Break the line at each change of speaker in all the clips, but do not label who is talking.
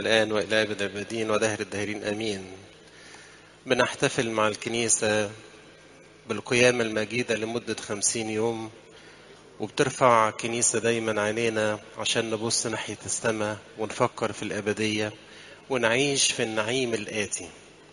الآن وإلى أبد الآبدين ودهر الداهرين آمين. بنحتفل مع الكنيسة بالقيامة المجيدة لمدة 50 يوم، وبترفع الكنيسة دايما عينينا عشان نبص ناحية السماء ونفكر في الأبدية ونعيش في النعيم الآتي.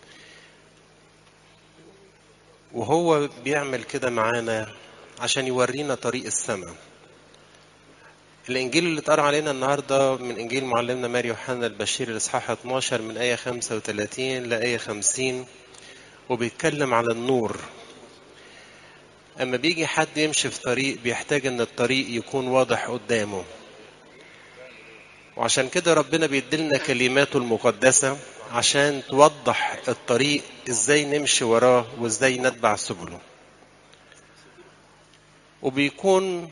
وهو بيعمل كده معانا عشان يورينا طريق السماء. الإنجيل اللي اتقرأ علينا النهاردة من إنجيل معلمنا ماري يوحنا البشير الإصحاح 12 من آية 35 لآية 50، وبيتكلم على النور. أما بيجي حد يمشي في طريق بيحتاج إن الطريق يكون واضح قدامه، وعشان كده ربنا بيديلنا كلماته المقدسة عشان توضح الطريق إزاي نمشي وراه وإزاي نتبع سبله. وبيكون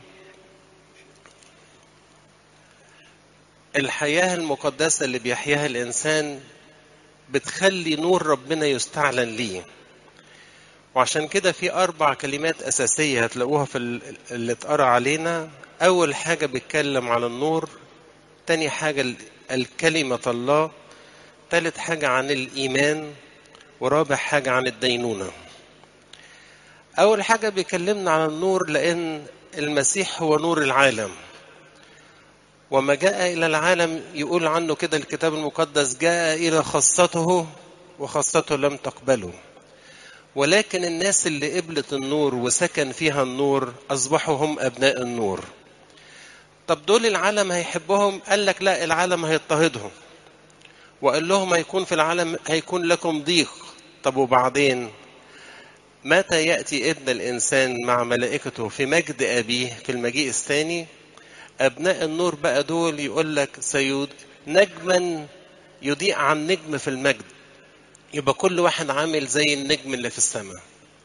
الحياة المقدسة اللي بيحياها الإنسان بتخلي نور ربنا يستعلن ليه. وعشان كده في 4 كلمات أساسية هتلاقوها في اللي اتقرأ علينا. أول حاجة بيتكلم على النور، تاني حاجة الكلمة الله، تالت حاجة عن الإيمان، ورابع حاجة عن الدينونة. أول حاجة بيكلمنا عن النور لأن المسيح هو نور العالم، وما جاء إلى العالم يقول عنه كده الكتاب المقدس جاء إلى خاصته وخاصته لم تقبله، ولكن الناس اللي قبلت النور وسكن فيها النور أصبحوا هم أبناء النور. طب دول العالم هيحبهم؟ قال لك لا، العالم هيضطهدهم، وقال لهم هيكون في العالم هيكون لكم ضيق. طب وبعدين متى يأتي ابن الإنسان مع ملائكته في مجد أبيه في المجيء الثاني؟ أبناء النور بقى دول يقول لك نجما يضيء عن نجم في المجد، يبقى كل واحد عامل زي النجم اللي في السماء.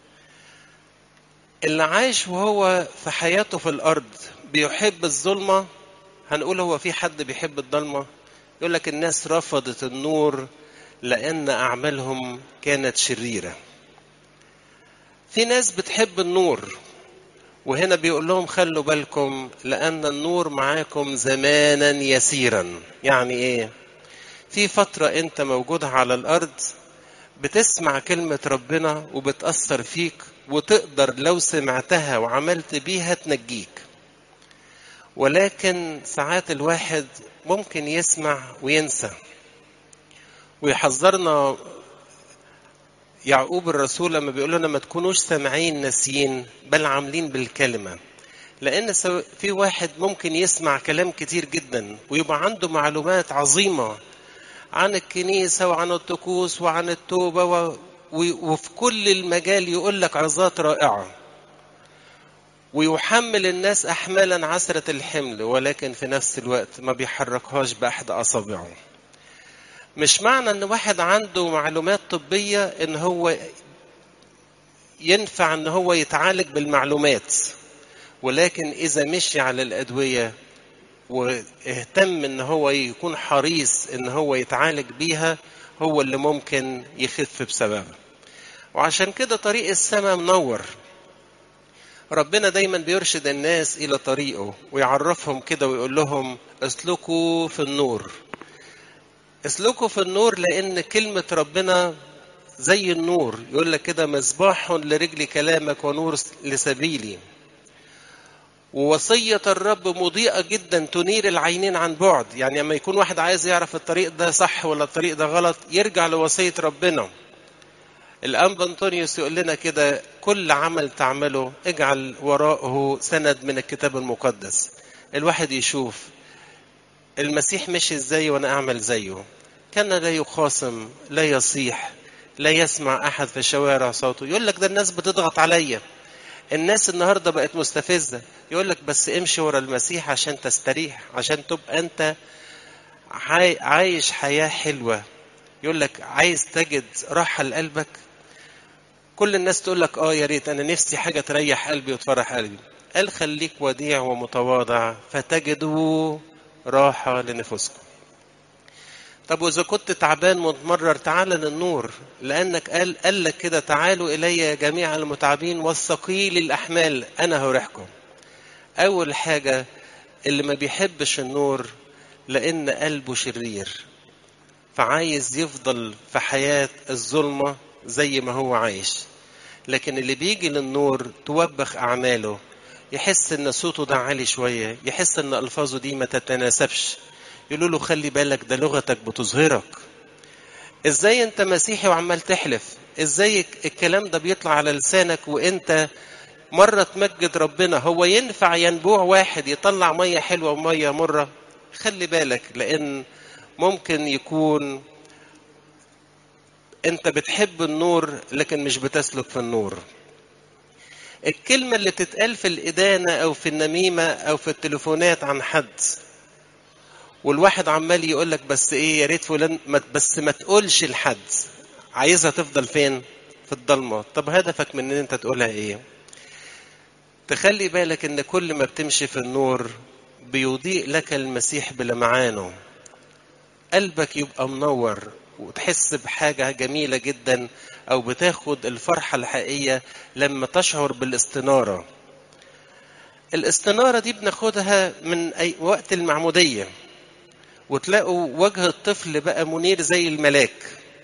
اللي عايش وهو في حياته في الأرض بيحب الظلمة، هنقول هو في حد بيحب الظلمة؟ يقول لك الناس رفضت النور لأن أعمالهم كانت شريرة. في ناس بتحب النور، وهنا بيقول لهم خلوا بالكم لأن النور معاكم زمانا يسيرا. يعني إيه؟ في فترة أنت موجود على الأرض بتسمع كلمة ربنا وبتأثر فيك، وتقدر لو سمعتها وعملت بيها تنجيك. ولكن ساعات الواحد ممكن يسمع وينسى. ويحذرنا يعقوب الرسول لما بيقول لنا ما تكونوش سامعين ناسيين بل عاملين بالكلمة. لأن في واحد ممكن يسمع كلام كتير جدا ويبقى عنده معلومات عظيمة عن الكنيسة وعن الطقوس وعن التوبة وفي كل المجال يقول لك عظات رائعة، ويحمل الناس أحمالا عسرة الحمل، ولكن في نفس الوقت ما بيحركهاش بأحد أصابعه. مش معنى أن واحد عنده معلومات طبية أن هو ينفع أن هو يتعالج بالمعلومات، ولكن إذا مشي على الأدوية واهتم أن هو يكون حريص أن هو يتعالج بيها، هو اللي ممكن يخف بسببه. وعشان كده طريق السماء منور. ربنا دايما بيرشد الناس إلى طريقه ويعرفهم كده ويقول لهم اسلكوا في النور. اسلكوا في النور لأن كلمة ربنا زي النور. يقول لك كده مصباح لرجل كلامك ونور لسبيلي. ووصية الرب مضيئة جدا تنير العينين عن بعد. يعني لما يكون واحد عايز يعرف الطريق ده صح ولا الطريق ده غلط يرجع لوصية ربنا. الأنبا أنطونيوس يقول لنا كده كل عمل تعمله اجعل وراءه سند من الكتاب المقدس. الواحد يشوف المسيح مشي ازاي وانا اعمل زيه. كان لا يخاصم، لا يصيح، لا يسمع احد في الشوارع صوته. يقول لك ده الناس بتضغط عليا، الناس النهارده بقت مستفزه. يقول لك بس امشي ورا المسيح عشان تستريح، عشان تبقى انت عايش حياه حلوه. يقول لك عايز تجد راحه لقلبك. كل الناس تقول لك يا ريت انا نفسي حاجه تريح قلبي وتفرح قلبي. قال خليك وديع ومتواضع فتجدوا راحه لنفسكم. طب وإذا كنت تعبان ومتمرر تعال للنور، لأنك قال لك كده تعالوا إلي جميع المتعبين والثقيل الأحمال أنا هريحكم. أول حاجة اللي ما بيحبش النور لأن قلبه شرير، فعايز يفضل في حياة الظلمة زي ما هو عايش. لكن اللي بيجي للنور توبخ أعماله، يحس إن صوته ده عالي شوية، يحس إن ألفاظه دي ما تتناسبش، يقولوا له خلي بالك ده لغتك بتظهرك. إزاي أنت مسيحي وعمال تحلف؟ إزاي الكلام ده بيطلع على لسانك وأنت مرة تمجد ربنا؟ هو ينفع ينبوع واحد يطلع مية حلوة ومية مرة؟ خلي بالك، لأن ممكن يكون أنت بتحب النور لكن مش بتسلك في النور. الكلمة اللي تتقال في الإدانة أو في النميمة أو في التليفونات عن حد، والواحد عمال يقولك بس إيه يا ريت فلان بس ما تقولش لحد، عايزها تفضل فين؟ في الضلمة. طب هدفك من إن أنت تقولها إيه؟ تخلي بالك إن كل ما بتمشي في النور بيضيء لك المسيح بلمعانه، قلبك يبقى منور وتحس بحاجة جميلة جدا، أو بتاخد الفرحة الحقيقية لما تشعر بالاستنارة. الاستنارة دي بناخدها من أي وقت المعمودية، وتلاقوا وجه الطفل بقى منير زي الملاك.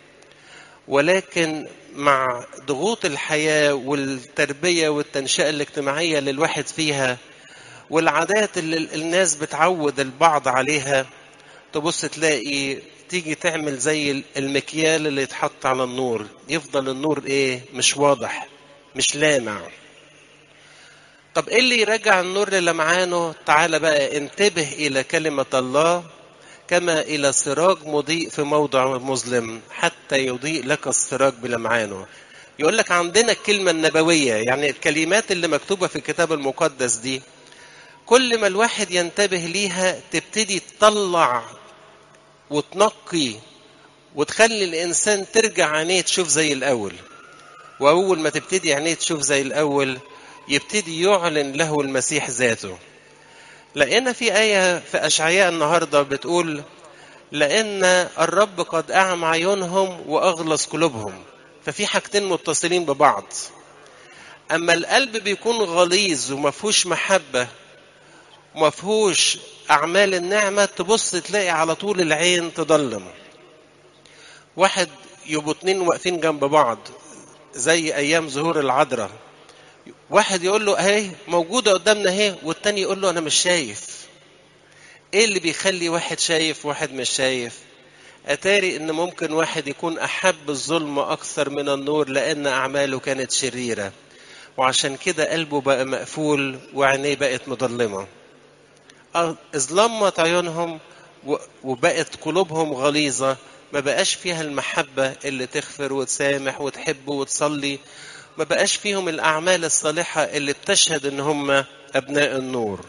ولكن مع ضغوط الحياة والتربية والتنشئة الاجتماعية اللي الواحد فيها، والعادات اللي الناس بتعود البعض عليها، تبص تلاقي تيجي تعمل زي المكيال اللي يتحط على النور، يفضل النور ايه؟ مش واضح، مش لامع. طب ايه اللي يرجع النور للمعانه؟ تعالى بقى انتبه الى كلمة الله، كما الى سراج مضيء في موضع مظلم حتى يضيء لك السراج بلمعانه. يقول لك عندنا الكلمة النبوية، يعني الكلمات اللي مكتوبة في الكتاب المقدس دي، كل ما الواحد ينتبه ليها تبتدي تطلع وتنقي وتخلي الإنسان ترجع عينيه تشوف زي الأول. وأول ما تبتدي عينيه تشوف زي الأول يبتدي يعلن له المسيح ذاته. لأن في آية في أشعياء النهاردة بتقول لأن الرب قد أعمى عيونهم وأغلظ قلوبهم. ففي حاجتين متصلين ببعض. أما القلب بيكون غليظ ومفهوش محبة ومفهوش أعمال النعمة، تبص تلاقي على طول العين تضلم. واحد يبقوا اتنين واقفين جنب بعض زي أيام ظهور العذراء، واحد يقول له اهي موجودة قدامنا اهي، والتاني يقول له أنا مش شايف. ايه اللي بيخلي واحد شايف واحد مش شايف؟ أتاري إن ممكن واحد يكون أحب الظلم أكثر من النور لأن أعماله كانت شريرة، وعشان كده قلبه بقى مقفول وعينيه بقت مظلمة. اظلمت عيونهم وبقت قلوبهم غليظة، ما بقاش فيها المحبة اللي تغفر وتسامح وتحب وتصلي، ما بقاش فيهم الأعمال الصالحة اللي بتشهد إن هم أبناء النور.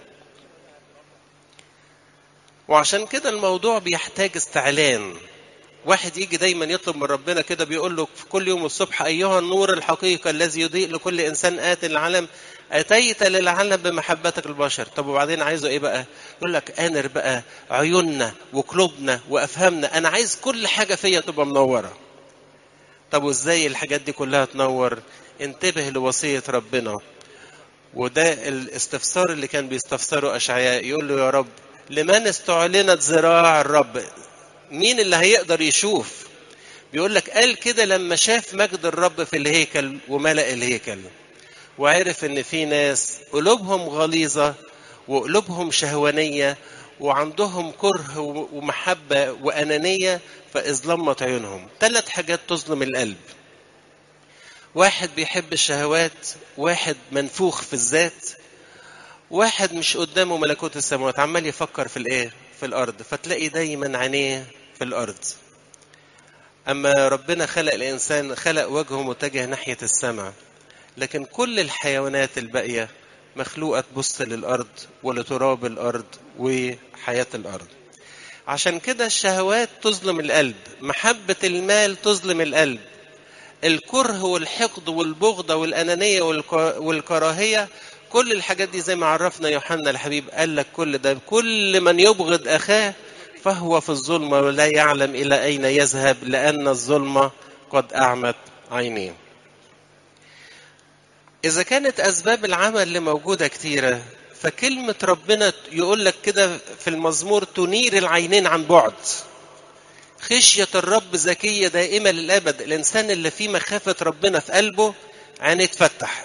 وعشان كده الموضوع بيحتاج استعلان. واحد يجي دايما يطلب من ربنا كده، بيقول له في كل يوم الصبح أيها النور الحقيقي الذي يضيء لكل إنسان آت العالم، أتيت للعالم بمحبتك البشر. طب وبعدين عايزه إيه بقى؟ يقول لك آنر بقى عيوننا وقلوبنا وأفهامنا، أنا عايز كل حاجة فيا تبقى منورة. طب وإزاي الحاجات دي كلها تنور؟ انتبه لوصية ربنا. وده الاستفسار اللي كان بيستفسره أشعياء، يقول له يا رب لمن استعلنت ذراع الرب؟ مين اللي هيقدر يشوف؟ بيقول لك قال كده لما شاف مجد الرب في الهيكل وملأ الهيكل، وعرف ان في ناس قلوبهم غليظة وقلوبهم شهوانية وعندهم كره ومحبة وأنانية، فإظلمت عيونهم. 3 حاجات تظلم القلب: واحد بيحب الشهوات، واحد منفوخ في الذات، واحد مش قدامه ملكوت السماوات، عمال يفكر في الايه؟ في الارض. فتلاقي دايما عينيه في الارض. اما ربنا خلق الانسان خلق وجهه متجه ناحية السماء، لكن كل الحيوانات الباقية مخلوقة تبص للارض ولتراب الارض وحياة الارض. عشان كده الشهوات تظلم القلب، محبة المال تظلم القلب، الكره والحقد والبغضة والأنانية والكراهية، كل الحاجات دي زي ما عرفنا يوحنا الحبيب، قال لك كل ده كل من يبغض أخاه فهو في الظلمة ولا يعلم إلى أين يذهب لأن الظلمة قد أعمت عينيه. إذا كانت أسباب العمل اللي موجودة كتيرة، فكلمة ربنا يقول لك كده في المزمور تنير العينين عن بعد. خشية الرب زكية دائمة للأبد. الإنسان اللي فيه مخافة ربنا في قلبه عينيه تفتح.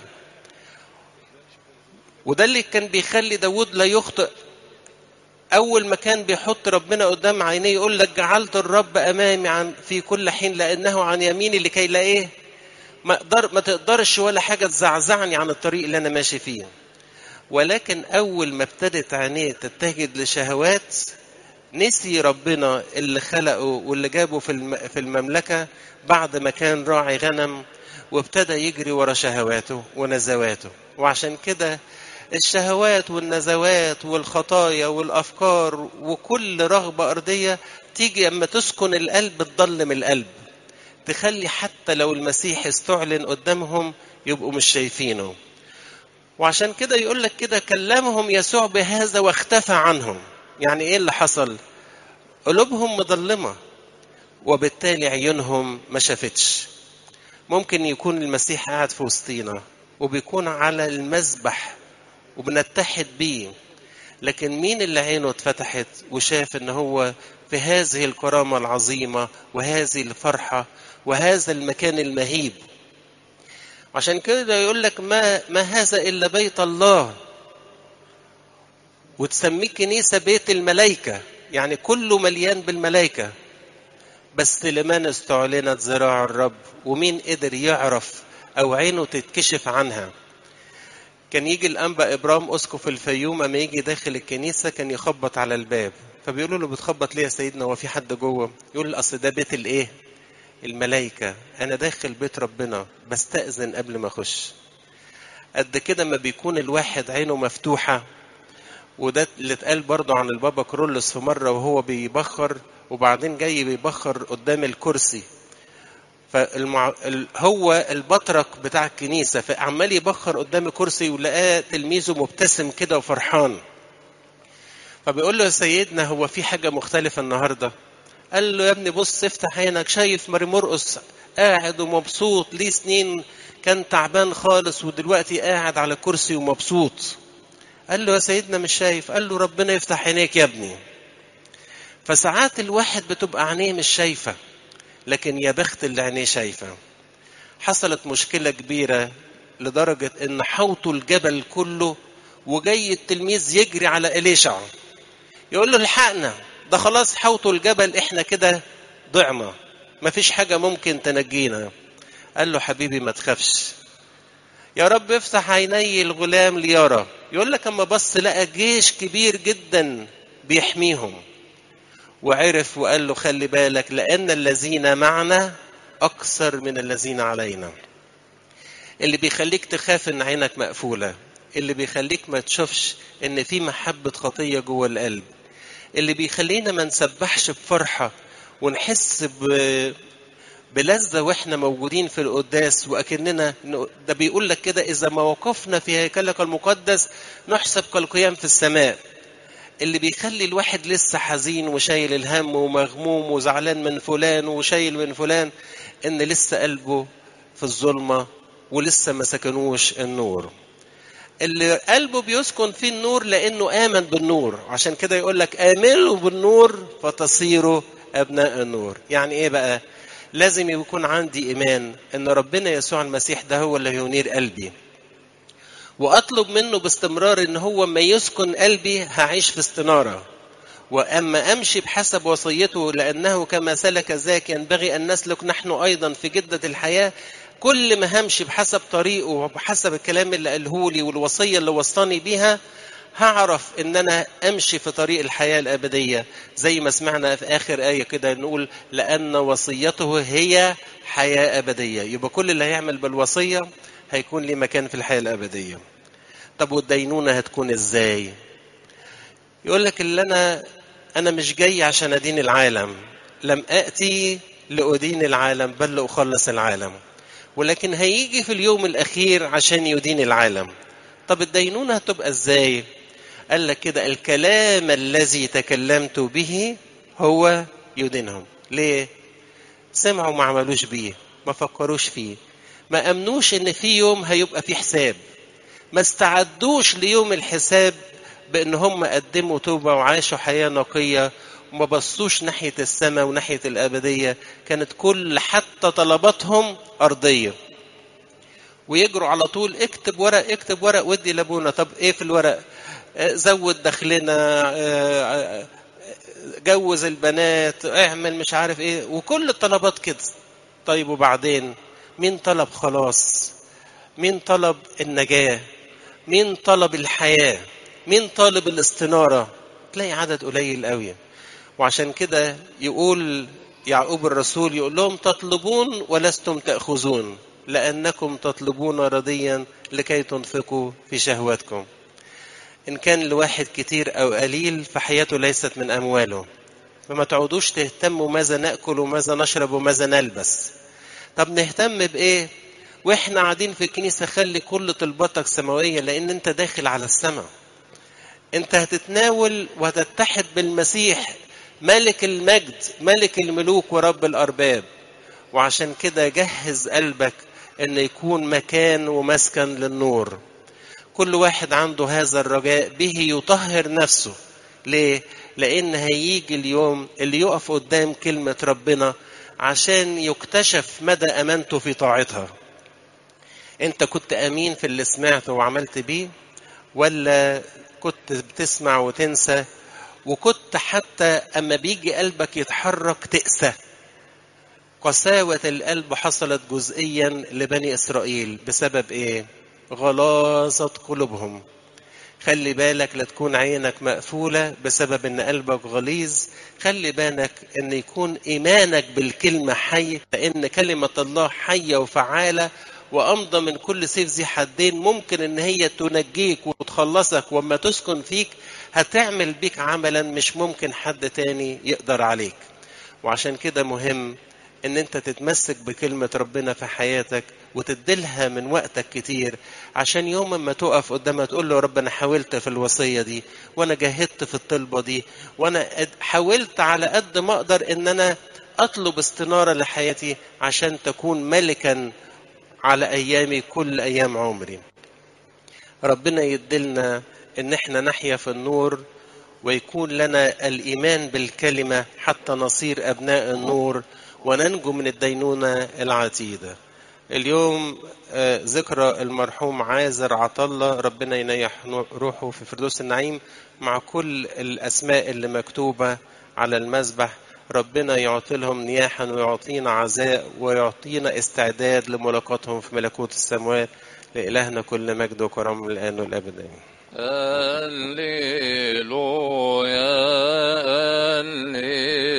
وده اللي كان بيخلي داود لا يخطئ. أول ما كان بيحط ربنا قدام عينيه يقول لك جعلت الرب أمامي في كل حين لأنه عن يميني لكي لا إيه ما تقدرش ولا حاجة تزعزعني عن الطريق اللي أنا ماشي فيه. ولكن أول ما ابتدت عينيه تتجد لشهوات نسي ربنا اللي خلقه واللي جابه في المملكة بعد ما كان راعي غنم، وابتدى يجري ورا شهواته ونزواته. وعشان كده الشهوات والنزوات والخطايا والأفكار وكل رغبة أرضية تيجي أما تسكن القلب تضلم القلب، تخلي حتى لو المسيح استعلن قدامهم يبقوا مش شايفينه. وعشان كده يقول لك كده كلمهم يسوع بهذا واختفى عنهم. يعني ايه اللي حصل؟ قلوبهم مظلمة وبالتالي عيونهم ما شافتش. ممكن يكون المسيح قاعد في وسطينا وبيكون على المذبح وبنتحد بيه، لكن مين اللي عينه اتفتحت وشاف ان هو في هذه الكرامة العظيمة وهذه الفرحة وهذا المكان المهيب؟ عشان كده يقول لك ما هذا إلا بيت الله، وتسميه كنيسة بيت الملائكة، يعني كله مليان بالملائكة. بس لمن استعلنت ذراع الرب؟ ومين قدر يعرف أو عينه تتكشف عنها؟ كان يجي الأنبا إبرام أسقف الفيوم أما يجي داخل الكنيسة كان يخبط على الباب، فبيقولوا له بتخبط ليه يا سيدنا وفي حد جوه؟ يقول أصل ده بيت الإيه؟ الملائكة، أنا داخل بيت ربنا بستأذن قبل ما أخش. قد كده ما بيكون الواحد عينه مفتوحة. وده اللي اتقال برضه عن البابا كرولس في مرة وهو بيبخر وبعدين جاي بيبخر قدام الكرسي، هو البطرك بتاع الكنيسة فعمال يبخر قدام الكرسي ولقاه تلميذه مبتسم كده وفرحان، فبيقول له يا سيدنا هو في حاجة مختلفة النهاردة؟ قال له يا ابني بص افتح عينك، شايف ماري مرقس قاعد ومبسوط ليه سنين كان تعبان خالص ودلوقتي قاعد على كرسي ومبسوط. قال له يا سيدنا مش شايف. قال له ربنا يفتح عينيك يا ابني. فساعات الواحد بتبقى عينيه مش شايفة، لكن يا بخت اللي عينيه شايفة. حصلت مشكلة كبيرة لدرجة ان حوطوا الجبل كله وجاي التلميذ يجري على إليشع يقول له الحقنا، ده خلاص حوطوا الجبل، احنا كده ضعنا، مفيش حاجة ممكن تنجينا. قال له حبيبي ما تخافش، يا رب افتح عيني الغلام ليرى. يقول لك اما بص لقى جيش كبير جدا بيحميهم، وعرف وقال له خلي بالك لأن الذين معنا أكثر من الذين علينا. اللي بيخليك تخاف ان عينك مقفولة، اللي بيخليك ما تشوفش ان في محبة خطية جوه القلب، اللي بيخلينا ما نسبحش بفرحة ونحس بلذة واحنا موجودين في القداس وأكننا ده بيقول لك كده إذا ما وقفنا في هيكلك المقدس نحسب كالقيام في السماء. اللي بيخلي الواحد لسه حزين وشايل الهم ومغموم وزعلان من فلان وشايل من فلان إن لسه قلبه في الظلمة ولسه ما سكنوش النور. اللي قلبه بيسكن فيه النور لأنه آمن بالنور، عشان كده يقول لك آمنوا بالنور فتصيروا أبناء النور. يعني إيه بقى؟ لازم يكون عندي إيمان إن ربنا يسوع المسيح ده هو اللي ينير قلبي، وأطلب منه باستمرار إن هو ما يسكن قلبي هعيش في استنارة، وأما أمشي بحسب وصيته لأنه كما سلك ذاك ينبغي أن نسلك نحن أيضا في جدة الحياة. كل ما همشي بحسب طريقه وبحسب الكلام اللي قاله لي والوصية اللي وصاني بيها هعرف ان انا امشي في طريق الحياة الابدية، زي ما سمعنا في اخر آية كده نقول لان وصيته هي حياة ابدية. يبقى كل اللي هيعمل بالوصية هيكون لي مكان في الحياة الابدية. طب والدينونة هتكون ازاي؟ يقول لك اللي انا مش جاي عشان ادين العالم، لم اتي لادين العالم بل لاخلص العالم، ولكن هيجي في اليوم الاخير عشان يدين العالم. طب الدينونة هتبقى ازاي؟ قال لك كده الكلام الذي تكلمت به هو يدينهم. ليه؟ سمعوا ما عملوش بيه، ما فكروش فيه، ما امنوش ان في يوم هيبقى في حساب، ما استعدوش ليوم الحساب بان هم قدموا توبة وعاشوا حياة نقية وما بصوش ناحية السماء وناحية الأبدية، كانت كل حتى طلباتهم أرضية، ويجروا على طول اكتب ورق اكتب ورق ودي لابونا. طب ايه في الورق؟ زود دخلنا، جوز البنات، اعمل مش عارف ايه، وكل الطلبات كده. طيب وبعدين مين طلب خلاص؟ مين طلب النجاة؟ مين طلب الحياة؟ مين طالب الاستنارة؟ تلاقي عدد قليل قوي. وعشان كده يقول يعقوب الرسول، يقول لهم تطلبون ولستم تأخذون، لأنكم تطلبون رضيا لكي تنفقوا في شهواتكم. إن كان الواحد كتير أو قليل فحياته ليست من أمواله، فما تعودوش تهتموا ماذا نأكل وماذا نشرب وماذا نلبس. طب نهتم بإيه؟ وإحنا قاعدين في الكنيسة خلي كل طلباتك سماوية، لأن أنت داخل على السماء. أنت هتتناول وهتتحد بالمسيح ملك المجد، ملك الملوك ورب الأرباب. وعشان كده جهز قلبك أن يكون مكان ومسكن للنور. كل واحد عنده هذا الرجاء به يطهر نفسه. ليه؟ لأن هيجي اليوم اللي يقف قدام كلمة ربنا عشان يكتشف مدى أمانته في طاعتها. أنت كنت أمين في اللي سمعته وعملت بيه، ولا كنت بتسمع وتنسى، وكنت حتى أما بيجي قلبك يتحرك تقسى؟ قساوة القلب حصلت جزئيا لبني إسرائيل بسبب إيه؟ غلاظة قلوبهم. خلي بالك لا تكون عينك مقفولة بسبب ان قلبك غليظ. خلي بالك ان يكون ايمانك بالكلمة حي، لان كلمة الله حية وفعالة وامضى من كل سيف ذي حدين، ممكن ان هي تنجيك وتخلصك، وما تسكن فيك هتعمل بيك عملا مش ممكن حد تاني يقدر عليك. وعشان كده مهم ان انت تتمسك بكلمة ربنا في حياتك وتديلها من وقتك كتير، عشان يوم ما تقف قدامها تقول له يا رب انا حاولت في الوصية دي، وانا جاهدت في الطلبة دي، وانا حاولت على قد ما اقدر ان انا اطلب استنارة لحياتي عشان تكون ملكا على ايامي كل ايام عمري. ربنا يدلنا ان احنا نحيا في النور، ويكون لنا الإيمان بالكلمة حتى نصير أبناء النور وننجو من الدينونة العتيدة. اليوم ذكرى المرحوم عازر عطلة، ربنا ينيح روحه في فردوس النعيم، مع كل الأسماء اللي مكتوبة على المذبح. ربنا يعطي لهم نياحا ويعطينا عزاء ويعطينا استعداد لملاقاتهم في ملكوت السماوات. لإلهنا كل مجد وكرم الآن والأبد.
هللويا هللويا.